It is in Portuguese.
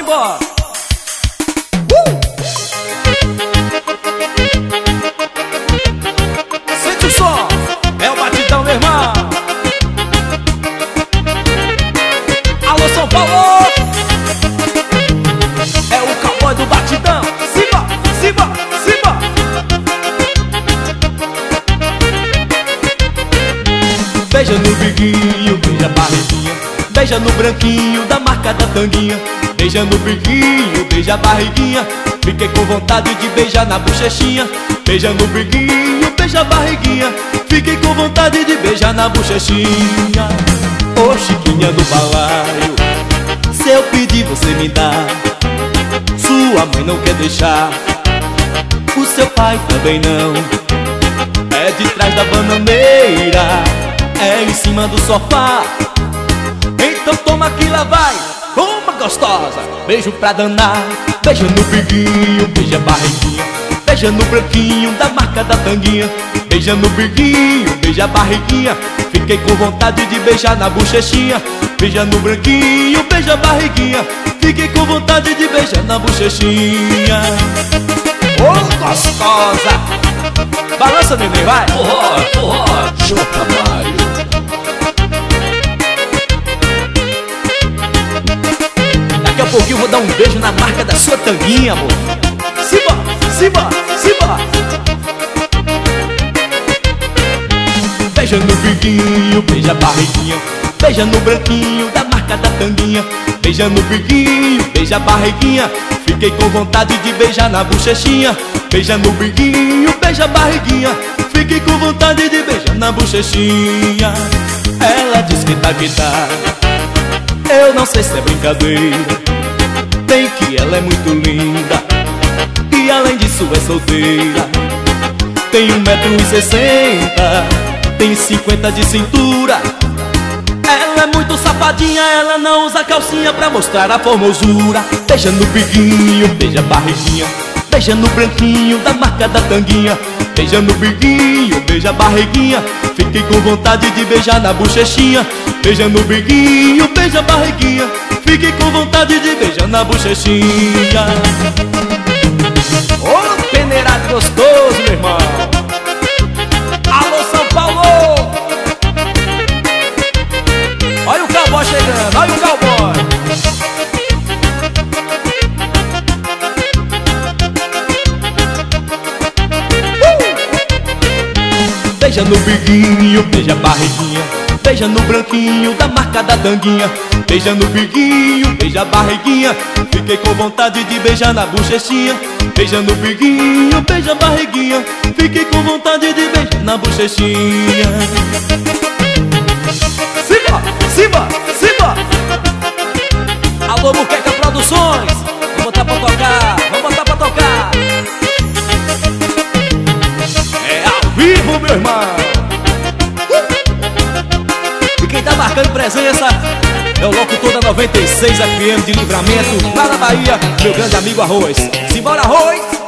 embora. Sente o som, é o batidão, meu irmão. Alô, São Paulo! É o cowboy do batidão. Simba, simba, simba. Beija no biquinho, beija a barriguinha. Beija no branquinho da marca da tanguinha. Beija no biquinho, beija a barriguinha. Fiquei com vontade de beijar na bochechinha. Beija no biquinho, beija a barriguinha. Fiquei com vontade de beijar na bochechinha. Ô Chiquinha do balaio, se eu pedir você me dá. Sua mãe não quer deixar, o seu pai também não. É de trás da bananeira, é em cima do sofá. Então toma que lá vai, toma gostosa. Beijo pra danar. Beija no biquinho, beija a barriguinha. Beija no branquinho da marca da tanguinha. Beija no biquinho, beija a barriguinha. Fiquei com vontade de beijar na bochechinha. Beija no branquinho, beija a barriguinha. Fiquei com vontade de beijar na bochechinha. Ô gostosa, balança, neném, vai. Forró, forró, J. Mário. Daqui a pouquinho eu vou dar um beijo na marca da sua tanguinha, amor. Simba, simba, simba. Beija no biquinho, beija a barriguinha. Beija no branquinho da marca da tanguinha. Beija no biquinho, beija a barriguinha. Fiquei com vontade de beijar na bochechinha. Beija no biquinho, beija a barriguinha. Fiquei com vontade de beijar na bochechinha. Ela diz que tá. Eu não sei se é brincadeira. Tem que ela é muito linda. E além disso é solteira. Tem 1,60 m, tem 50 de cintura. Ela é muito safadinha, ela não usa calcinha pra mostrar a formosura. Beija no biquinho, beija a barriguinha. Beija no branquinho da marca da tanguinha. Beija no biquinho, beija a barriguinha. Fiquei com vontade de beijar na bochechinha. Beija no biquinho, beija a barriguinha. Fiquei com vontade de beijar na bochechinha. Ô peneirado gostoso, meu irmão. Alô, São Paulo! Olha o cowboy chegando, olha o cowboy. Beija no biquinho, beija a barriguinha. Beija no branquinho da marca da tanguinha. Beija no biquinho, beija a barriguinha. Fiquei com vontade de beijar na bochechinha. Beija no biquinho, beija a barriguinha. Fiquei com vontade de beijar na bochechinha. Simba, simba, simba. Alô, Buqueca Produções. Vamos botar pra tocar, vamos botar pra tocar. É ao vivo, meu irmão. E quem tá marcando presença é o locutor da 96 FM de Livramento, lá na Bahia, meu grande amigo Arroz. Simbora, Arroz!